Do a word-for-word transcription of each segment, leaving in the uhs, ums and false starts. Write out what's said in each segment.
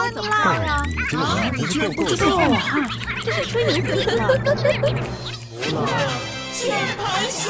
么辣呀？ 啊， 你居然不知道啊？ 这是吹牛逼了。 键盘侠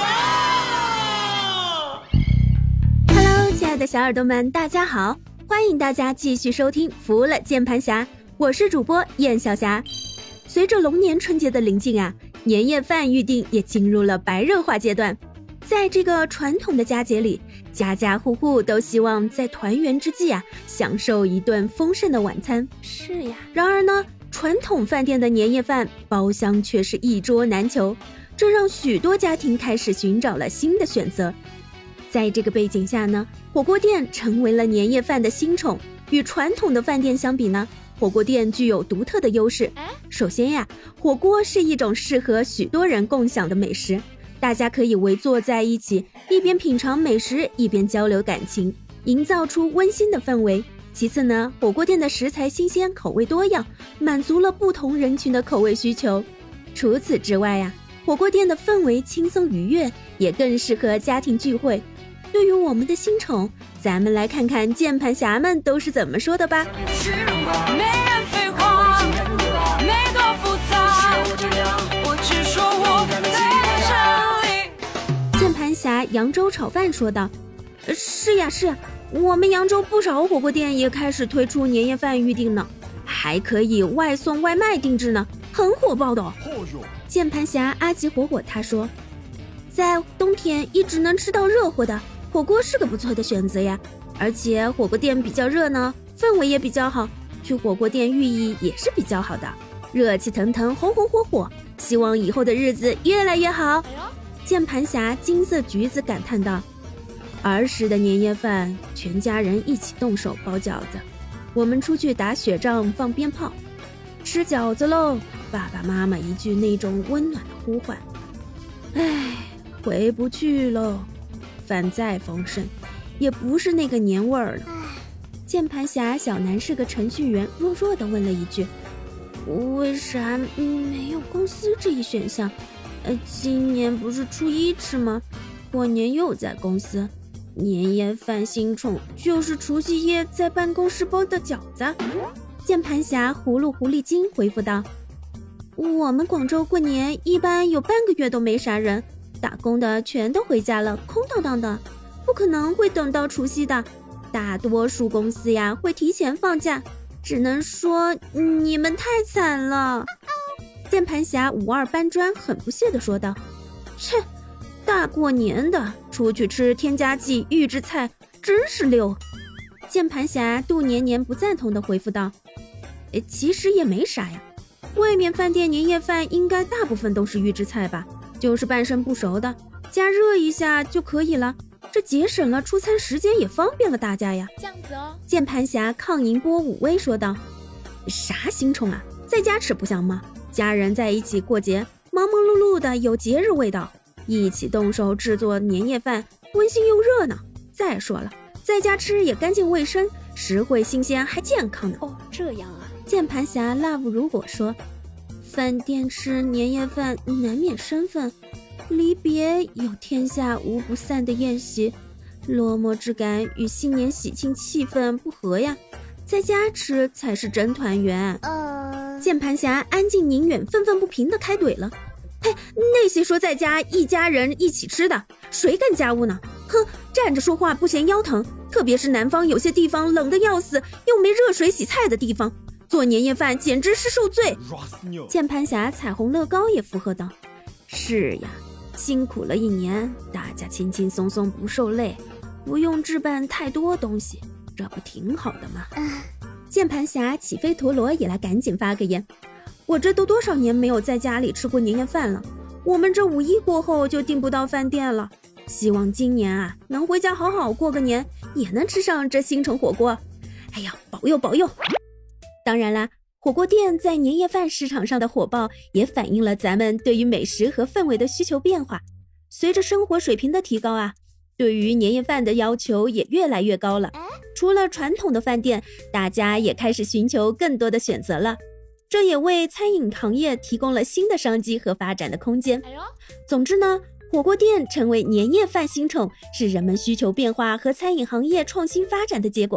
Hello， 亲爱的小耳朵们，大家好，欢迎大家继续收听服了键盘侠，我是主播燕小霞。随着龙年春节的临近啊，年夜饭预定也进入了白热化阶段。在这个传统的佳节里，家家户户都希望在团圆之际啊，享受一顿丰盛的晚餐。 是呀， 然而呢，传统饭店的年夜饭包厢却是一桌难求，这让许多家庭开始寻找了新的选择。在这个背景下呢，火锅店成为了年夜饭的新宠。与传统的饭店相比呢，火锅店具有独特的优势。首先呀，火锅是一种适合许多人共享的美食，大家可以围坐在一起，一边品尝美食，一边交流感情，营造出温馨的氛围。其次呢，火锅店的食材新鲜，口味多样，满足了不同人群的口味需求。除此之外呀，火锅店的氛围轻松愉悦，也更适合家庭聚会。对于我们的新宠，咱们来看看键盘侠们都是怎么说的吧。 没人废话，没多复杂，我只说我的真理。 键盘侠扬州炒饭说道：是呀是呀，我们扬州不少火锅店也开始推出年夜饭预订呢，还可以外送外卖定制呢，很火爆的哦。键盘侠阿吉火火他说，在冬天一直能吃到热乎的火锅是个不错的选择呀，而且火锅店比较热闹，氛围也比较好，去火锅店寓意也是比较好的，热气腾腾，红红火火，希望以后的日子越来越好。键盘侠金色橘子感叹道，儿时的年夜饭，全家人一起动手包饺子，我们出去打雪仗放鞭炮，吃饺子喽，爸爸妈妈一句那种温暖的呼唤，唉，回不去喽，饭再丰盛也不是那个年味儿了。键盘侠小南是个程序员，弱弱地问了一句，为啥没有公司这一选项？呃，今年不是初一吃吗？过年又在公司，年夜饭新宠就是除夕夜在办公室包的饺子。键盘侠葫芦狐狸精回复道，我们广州过年一般有半个月都没啥人，打工的全都回家了，空荡荡的，不可能会等到除夕的，大多数公司呀会提前放假，只能说你们太惨了。键盘侠五二搬砖很不屑地说道，切，大过年的出去吃添加剂预制菜真是溜。键盘侠杜年年不赞同地回复道，诶，其实也没啥呀，外面饭店年夜饭应该大部分都是预制菜吧，就是半生不熟的，加热一下就可以了，这节省了出餐时间，也方便了大家呀。 这样子哦。 键盘侠抗银波武威说道，啥新宠啊，在家吃不香吗？家人在一起过节，忙忙碌碌的，有节日味道，一起动手制作年夜饭，温馨又热闹。再说了，在家吃也干净卫生，实惠新鲜还健康呢。 哦，这样啊。 键盘侠 love 如果说，饭店吃年夜饭难免生分，离别有天下无不散的宴席，落寞之感与新年喜庆气氛不合呀，在家吃才是真团圆。 呃， 键盘侠安静宁远愤愤不平地开怼了，嘿，那些说在家一家人一起吃的，谁干家务呢？哼，站着说话不嫌腰疼，特别是南方有些地方冷得要死，又没热水洗菜的地方，做年夜饭简直是受罪。键盘侠彩虹乐高也附和道，是呀，辛苦了一年，大家轻轻松松不受累，不用置办太多东西，这不挺好的吗？键盘侠起飞陀螺也来赶紧发个言，我这都多少年没有在家里吃过年夜饭了，我们这五一过后就订不到饭店了，希望今年啊能回家好好过个年，也能吃上这新宠火锅，哎呀，保佑保佑。当然啦，火锅店在年夜饭市场上的火爆也反映了咱们对于美食和氛围的需求变化，随着生活水平的提高啊，对于年夜饭的要求也越来越高了。除了传统的饭店，大家也开始寻求更多的选择了，这也为餐饮行业提供了新的商机和发展的空间。总之呢，火锅店成为年夜饭新宠，是人们需求变化和餐饮行业创新发展的结果。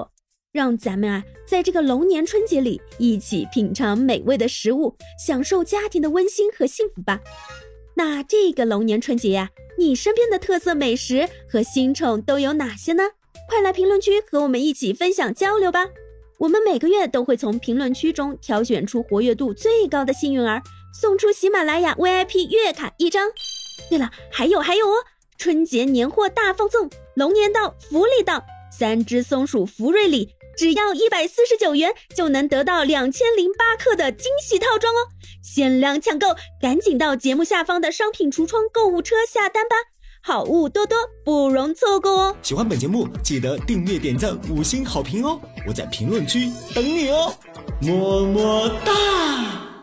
让咱们啊，在这个龙年春节里一起品尝美味的食物，享受家庭的温馨和幸福吧。那这个龙年春节呀、啊，你身边的特色美食和新宠都有哪些呢？快来评论区和我们一起分享交流吧。我们每个月都会从评论区中挑选出活跃度最高的幸运儿，送出喜马拉雅 V I P 月卡一张。对了，还有还有哦，春节年货大放送，龙年到福利到，三只松鼠福瑞礼只要一百四十九元就能得到两千零八克的惊喜套装哦，限量抢购，赶紧到节目下方的商品橱窗购物车下单吧，好物多多，不容错过哦。 喜欢本节目记得订阅点赞五星好评哦，我在评论区等你哦，么么哒。